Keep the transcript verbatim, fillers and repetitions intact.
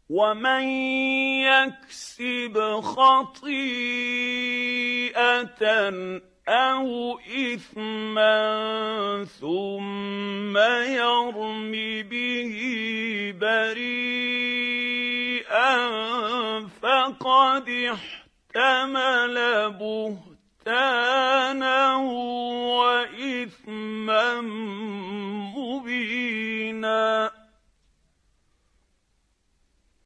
ومن يكسب خطيئه او اثما ثم يرم به بريئا فقد احتمل بهتانا واثما